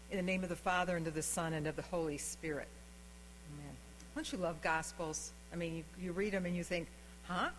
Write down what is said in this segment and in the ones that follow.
In the name of the Father, and of the Son, and of the Holy Spirit. Amen. Don't you love Gospels? I mean, you read them and you think, huh?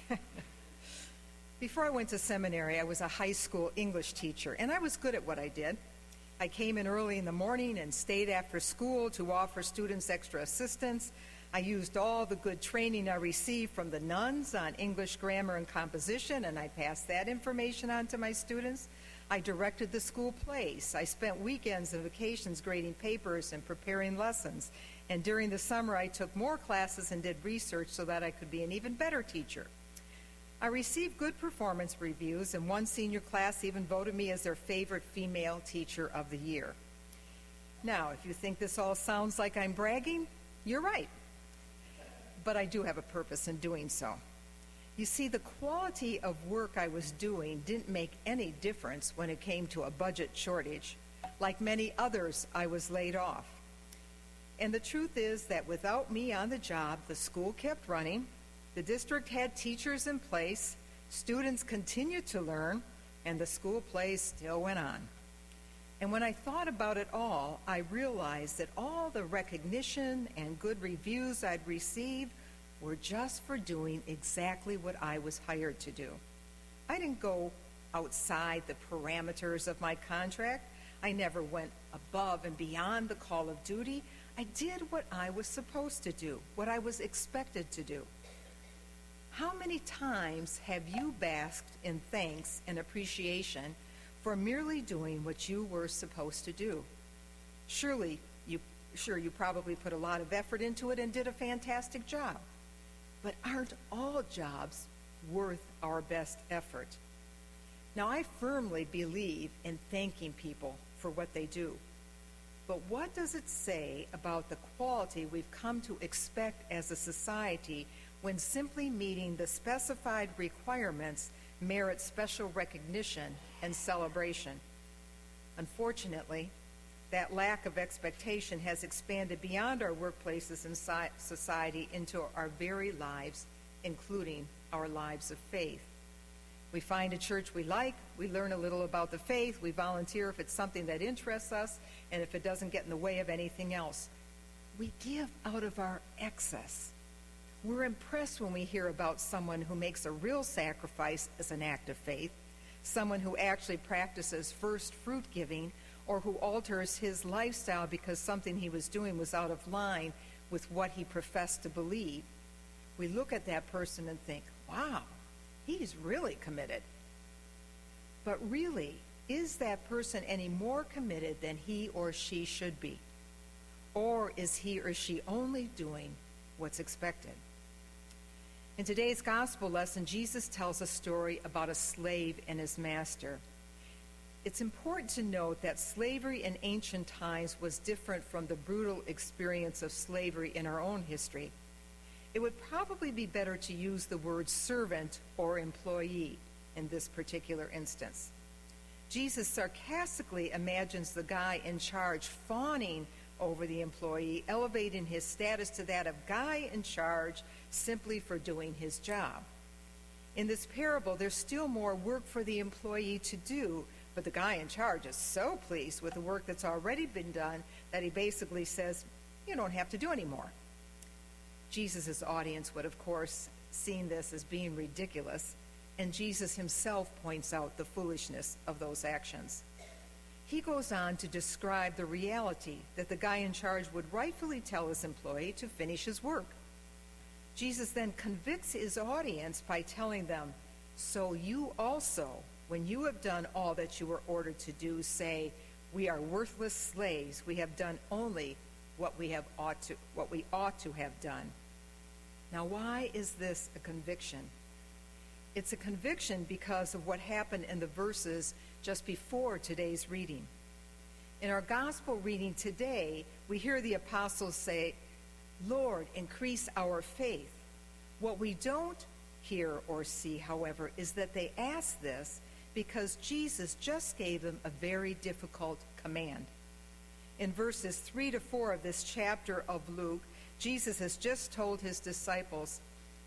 Before I went to seminary, I was a high school English teacher, and I was good at what I did. I came in early in the morning and stayed after school to offer students extra assistance. I used all the good training I received from the nuns on English grammar and composition, and I passed that information on to my students. I directed the school plays. I spent weekends and vacations grading papers and preparing lessons. And during the summer, I took more classes and did research so that I could be an even better teacher. I received good performance reviews, and one senior class even voted me as their favorite female teacher of the year. Now, if you think this all sounds like I'm bragging, you're right. But I do have a purpose in doing so. You see, the quality of work I was doing didn't make any difference when it came to a budget shortage. Like many others, I was laid off. And the truth is that without me on the job, the school kept running, the district had teachers in place, students continued to learn, and the school plays still went on. And when I thought about it all, I realized that all the recognition and good reviews I'd received were just for doing exactly what I was hired to do. I didn't go outside the parameters of my contract. I never went above and beyond the call of duty. I did what I was supposed to do, what I was expected to do. How many times have you basked in thanks and appreciation for merely doing what you were supposed to do? Sure, you probably put a lot of effort into it and did a fantastic job. But aren't all jobs worth our best effort? Now, I firmly believe in thanking people for what they do. But what does it say about the quality we've come to expect as a society when simply meeting the specified requirements merits special recognition and celebration? Unfortunately, that lack of expectation has expanded beyond our workplaces and society into our very lives, including our lives of faith. We find a church we like, we learn a little about the faith, we volunteer if it's something that interests us, and if it doesn't get in the way of anything else. We give out of our excess. We're impressed when we hear about someone who makes a real sacrifice as an act of faith, someone who actually practices first fruit giving, or who alters his lifestyle because something he was doing was out of line with what he professed to believe. We look at that person and think, wow, he's really committed. But really, is that person any more committed than he or she should be? Or is he or she only doing what's expected? In today's gospel lesson, Jesus tells a story about a slave and his master. It's important to note that slavery in ancient times was different from the brutal experience of slavery in our own history. It would probably be better to use the word servant or employee in this particular instance. Jesus sarcastically imagines the guy in charge fawning over the employee, elevating his status to that of guy in charge simply for doing his job. In this parable, there's still more work for the employee to do, but the guy in charge is so pleased with the work that's already been done that he basically says, you don't have to do any more. Jesus' audience would, of course, seen this as being ridiculous, and Jesus himself points out the foolishness of those actions. He goes on to describe the reality that the guy in charge would rightfully tell his employee to finish his work. Jesus then convicts his audience by telling them, so you also, when you have done all that you were ordered to do, say, we are worthless slaves. We have done only what we ought to have done. Now, why is this a conviction? It's a conviction because of what happened in the verses just before today's reading. In our gospel reading today, we hear the apostles say, Lord, increase our faith. What we don't hear or see, however, is that they ask this because Jesus just gave them a very difficult command. In verses 3 to 4 of this chapter of Luke, Jesus has just told his disciples,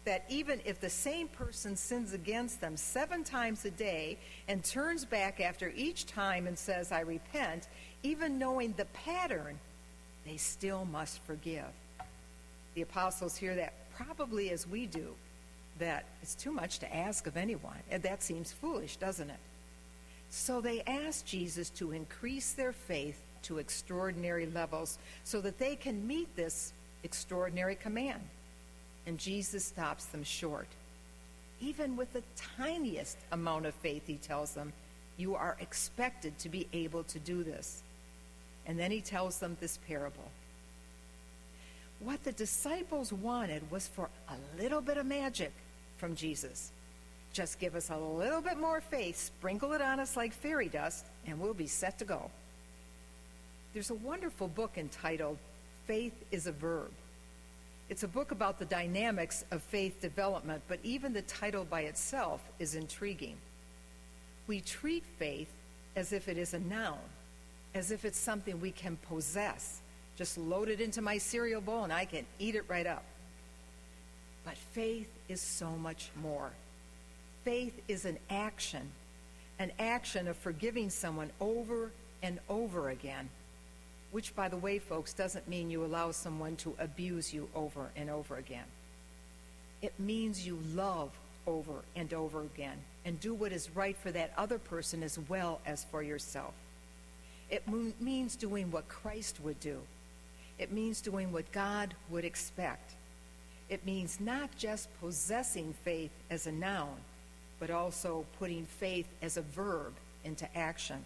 that even if the same person sins against them 7 times a day and turns back after each time and says, I repent, even knowing the pattern, they still must forgive. The apostles hear that probably as we do, that it's too much to ask of anyone, and that seems foolish, doesn't it? So they ask Jesus to increase their faith to extraordinary levels so that they can meet this extraordinary command. And Jesus stops them short. Even with the tiniest amount of faith, he tells them, you are expected to be able to do this. And then he tells them this parable. What the disciples wanted was for a little bit of magic from Jesus. Just give us a little bit more faith, sprinkle it on us like fairy dust, and we'll be set to go. There's a wonderful book entitled Faith is a Verb. It's a book about the dynamics of faith development, but even the title by itself is intriguing. We treat faith as if it is a noun, as if it's something we can possess. Just load it into my cereal bowl and I can eat it right up. But faith is so much more. Faith is an action of forgiving someone over and over again, which, by the way, folks, doesn't mean you allow someone to abuse you over and over again. It means you love over and over again and do what is right for that other person as well as for yourself. It means doing what Christ would do. It means doing what God would expect. It means not just possessing faith as a noun, but also putting faith as a verb into action.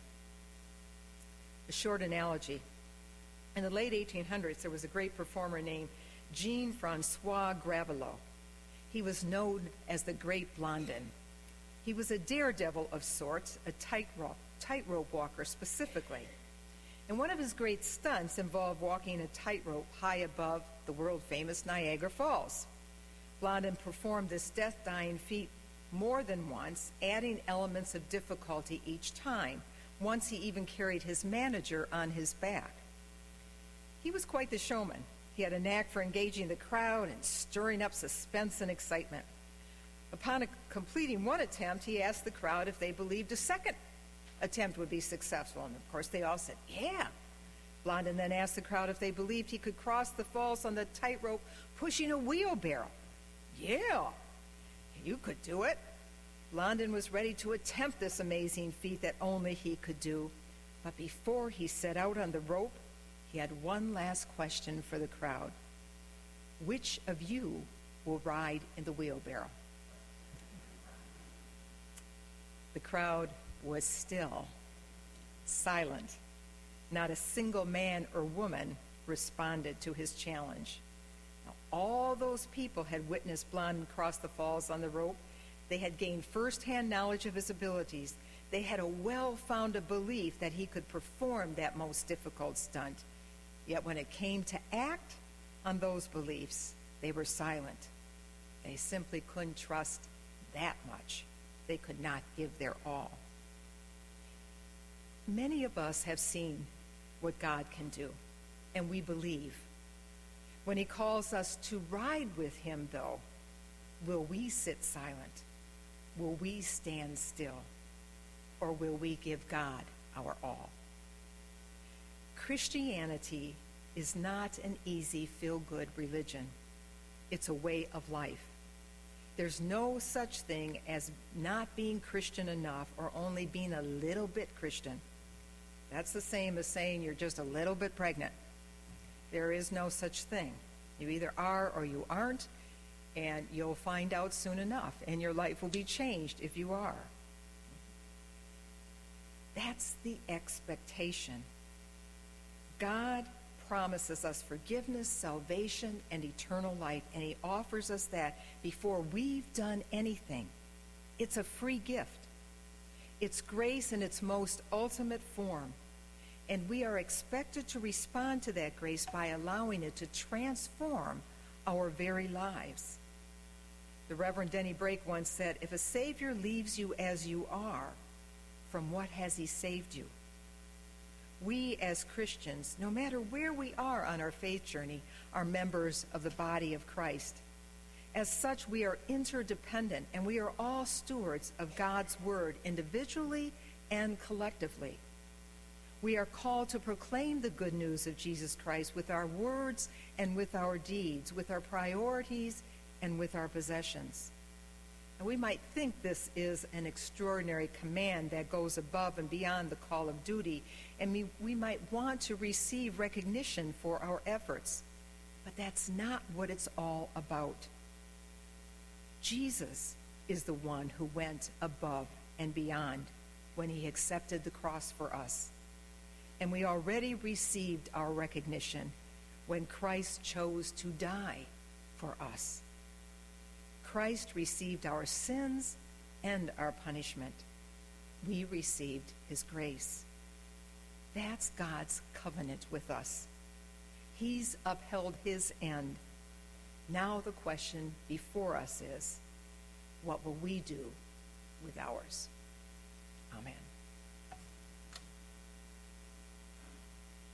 A short analogy. In the late 1800s, there was a great performer named Jean-Francois Gravelot. He was known as the Great Blondin. He was a daredevil of sorts, a tightrope walker specifically. And one of his great stunts involved walking a tightrope high above the world-famous Niagara Falls. Blondin performed this death-defying feat more than once, adding elements of difficulty each time. Once he even carried his manager on his back. He was quite the showman. He had a knack for engaging the crowd and stirring up suspense and excitement. Upon completing one attempt, he asked the crowd if they believed a second attempt would be successful. And of course, they all said, yeah. Blondin then asked the crowd if they believed he could cross the falls on the tightrope pushing a wheelbarrow. Yeah, you could do it. Blondin was ready to attempt this amazing feat that only he could do. But before he set out on the rope, he had one last question for the crowd. Which of you will ride in the wheelbarrow? The crowd was still, silent. Not a single man or woman responded to his challenge. Now, all those people had witnessed Blondin cross the falls on the rope. They had gained firsthand knowledge of his abilities. They had a well-founded belief that he could perform that most difficult stunt. Yet when it came to act on those beliefs, they were silent. They simply couldn't trust that much. They could not give their all. Many of us have seen what God can do, and we believe. When he calls us to ride with him, though, will we sit silent? Will we stand still? Or will we give God our all? Christianity is not an easy, feel-good religion. It's a way of life. There's no such thing as not being Christian enough or only being a little bit Christian. That's the same as saying you're just a little bit pregnant. There is no such thing. You either are or you aren't, and you'll find out soon enough, and your life will be changed if you are. That's the expectation. God promises us forgiveness, salvation, and eternal life, and he offers us that before we've done anything. It's a free gift. It's grace in its most ultimate form, and we are expected to respond to that grace by allowing it to transform our very lives. The Reverend Denny Brake once said, if a Savior leaves you as you are, from what has he saved you? We as Christians, no matter where we are on our faith journey, are members of the body of Christ. As such, we are interdependent, and we are all stewards of God's word individually and collectively. We are called to proclaim the good news of Jesus Christ with our words and with our deeds, with our priorities and with our possessions. And we might think this is an extraordinary command that goes above and beyond the call of duty, and we might want to receive recognition for our efforts. But that's not what it's all about. Jesus is the one who went above and beyond when he accepted the cross for us. And we already received our recognition when Christ chose to die for us. Christ received our sins and our punishment. We received his grace. That's God's covenant with us. He's upheld his end. Now the question before us is, what will we do with ours? Amen.